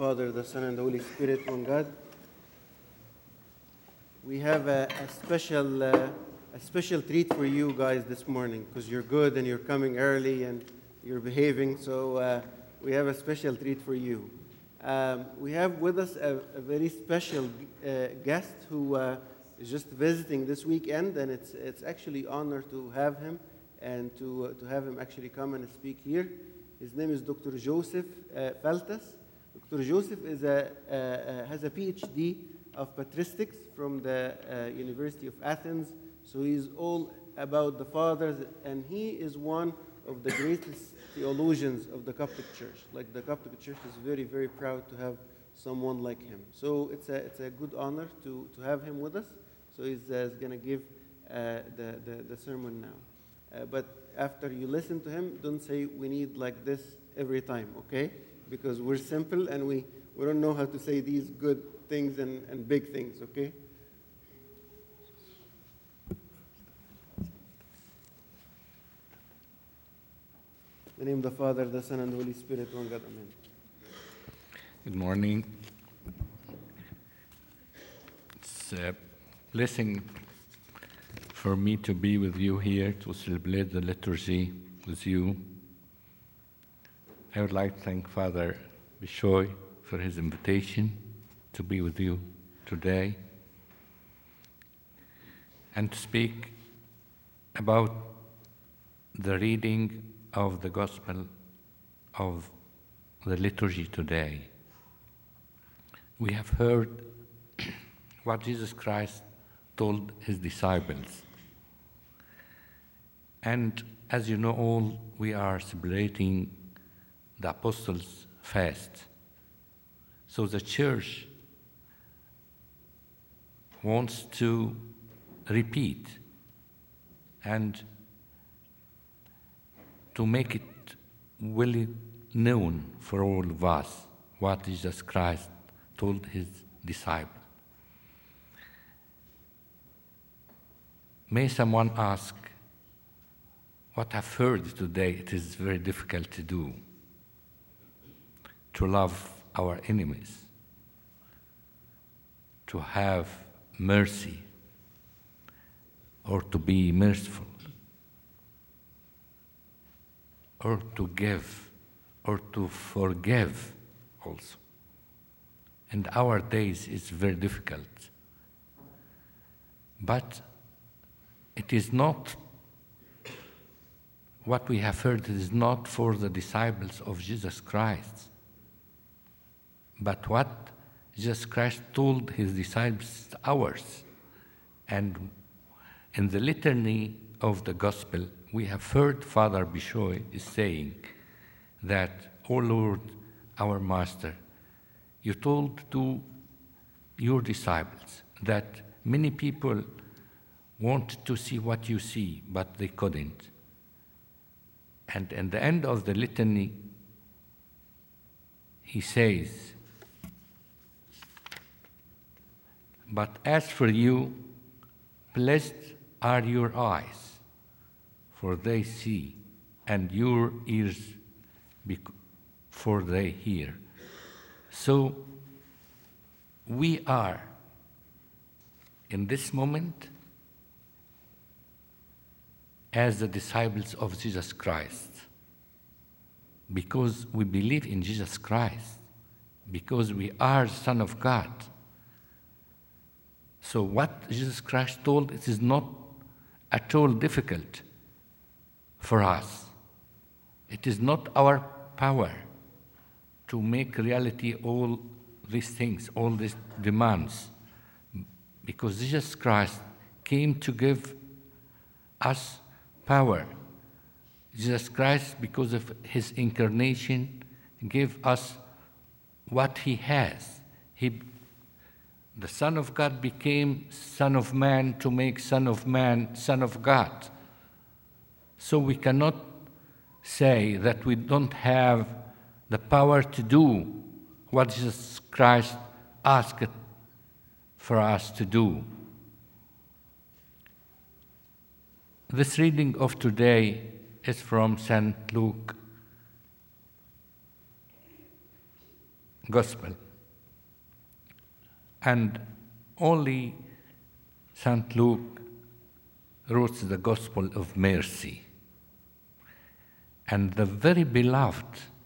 Father, the Son, and the Holy Spirit, one God. We have a special treat for you guys this morning because you're good and you're coming early and you're behaving. So we have a special treat for you. We have with us a very special guest who is just visiting this weekend, and it's actually an honor to have him and to have him actually come and speak here. His name is Dr. Joseph Feltas. Dr. Joseph has a PhD of patristics from the University of Athens. So he's all about the fathers, and he is one of the greatest theologians of the Coptic Church. Like, the Coptic Church is very, very proud to have someone like him. So it's a good honor to have him with us. So he's going to give the sermon now. But after you listen to him, don't say we need like this every time, okay? Because we're simple and we don't know how to say these good things and big things, okay? In the name of the Father, the Son, and the Holy Spirit, one God, amen. Good morning. It's a blessing for me to be with you here to celebrate the liturgy with you. I would like to thank Father Bishoy for his invitation to be with you today and to speak about the reading of the Gospel of the liturgy today. We have heard what Jesus Christ told his disciples. And as you know all, we are celebrating the Apostles' Fast. So the Church wants to repeat and to make it well known for all of us what Jesus Christ told his disciples. May someone ask, what I've heard today, it is very difficult to do. To love our enemies, to have mercy, or to be merciful, or to give, or to forgive also. And our days is very difficult. But it is not, what we have heard is not for the disciples of Jesus Christ. But what Jesus Christ told his disciples is ours. And in the litany of the Gospel, we have heard Father Bishoy is saying that, "O Lord, our Master, you told to your disciples that many people want to see what you see, but they couldn't." And at the end of the litany, he says, "But as for you, blessed are your eyes, for they see, and your ears, for they hear." So we are, in this moment, as the disciples of Jesus Christ, because we believe in Jesus Christ, because we are Son of God. So what Jesus Christ told, it is not at all difficult for us. It is not our power to make reality all these things, all these demands, because Jesus Christ came to give us power. Jesus Christ, because of his incarnation, gave us what he has. The Son of God became Son of Man to make Son of Man, Son of God. So we cannot say that we don't have the power to do what Jesus Christ asked for us to do. This reading of today is from St. Luke gospel. And only St. Luke wrote the gospel of mercy. And the very beloved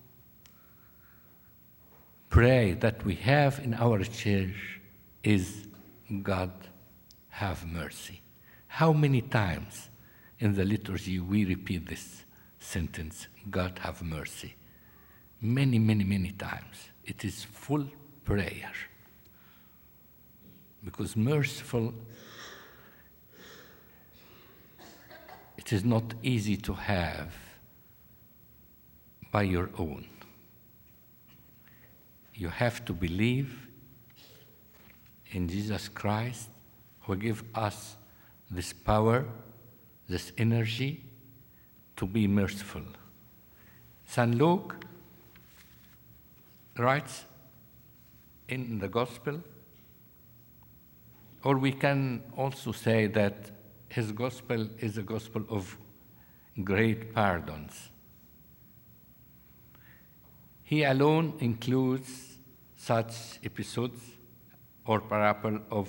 prayer that we have in our church is, God, have mercy. How many times in the liturgy we repeat this sentence, God, have mercy? Many, many, many times. It is full prayer. Because merciful, it is not easy to have by your own. You have to believe in Jesus Christ, who gives us this power, this energy to be merciful. St. Luke writes in the Gospel, or we can also say that his Gospel is a Gospel of great pardons. He alone includes such episodes or parable of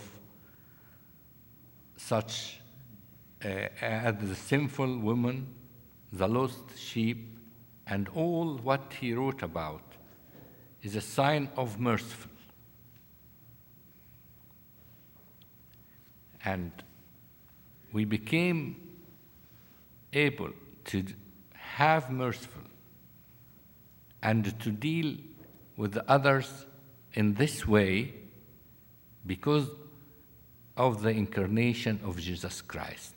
such as the sinful woman, the lost sheep, and all what he wrote about is a sign of merciful. And we became able to have merciful and to deal with the others in this way because of the incarnation of Jesus Christ.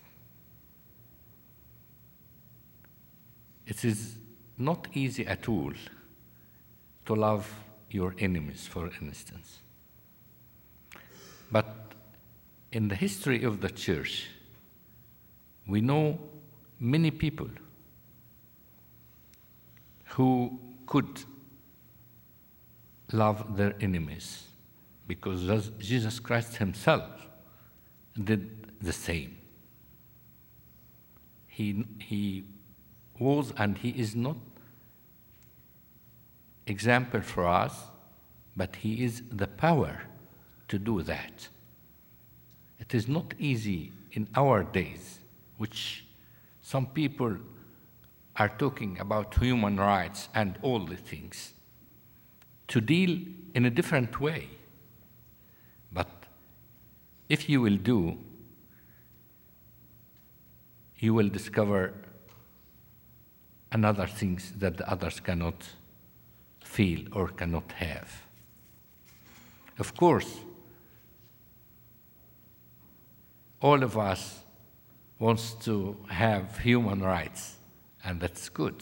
It is not easy at all to love your enemies, for instance. But in the history of the church, we know many people who could love their enemies because Jesus Christ himself did the same. He was and he is not example for us, but he is the power to do that. It is not easy in our days, which some people are talking about human rights and all the things, to deal in a different way. But if you will do, you will discover another things that the others cannot feel or cannot have. Of course, all of us wants to have human rights, and that's good.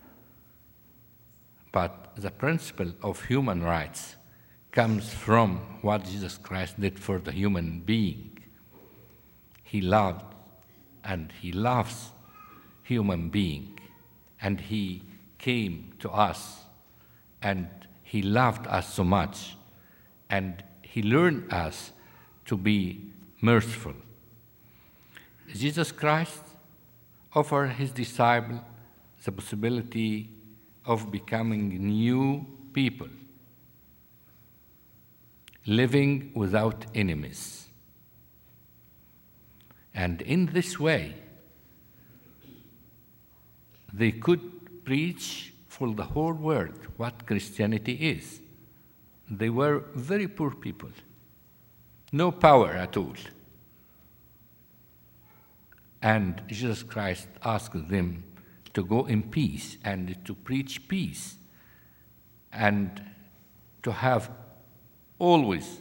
But the principle of human rights comes from what Jesus Christ did for the human being. He loved and he loves human being, and he came to us and he loved us so much, and he learned us to be merciful. Jesus Christ offered his disciples the possibility of becoming new people, living without enemies. And in this way, they could preach for the whole world what Christianity is. They were very poor people, no power at all. And Jesus Christ asked them to go in peace and to preach peace and to have always,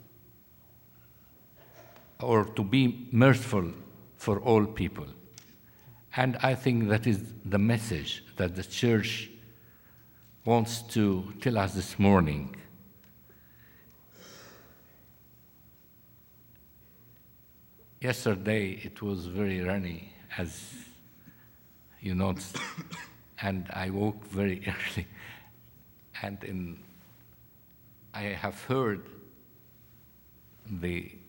or to be merciful for all people. And I think that is the message that the church wants to tell us this morning. Yesterday it was very rainy, as you noticed, and I woke very early, and I have heard the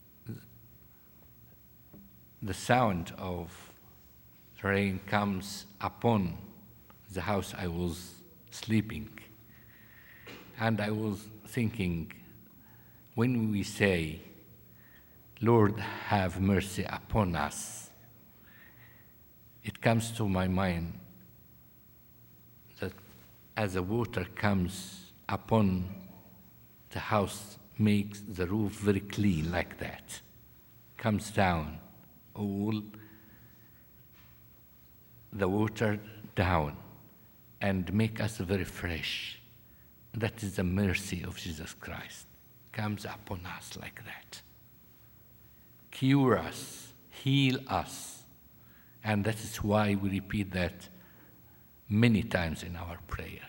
sound of rain comes upon the house I was sleeping. And I was thinking, when we say, Lord, have mercy upon us, it comes to my mind that as the water comes upon the house, makes the roof very clean like that, comes down, all the water down, and make us very fresh. That is the mercy of Jesus Christ, comes upon us like that. Cure us, heal us, and that is why we repeat that many times in our prayer.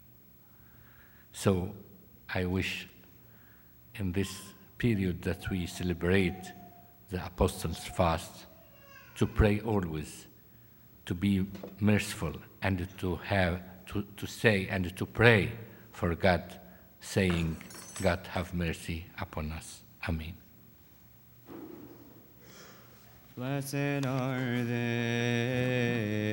So I wish in this period that we celebrate the Apostles' Fast to pray always, to be merciful, and to say and to pray for God, saying, God have mercy upon us. Amen. Blessed are they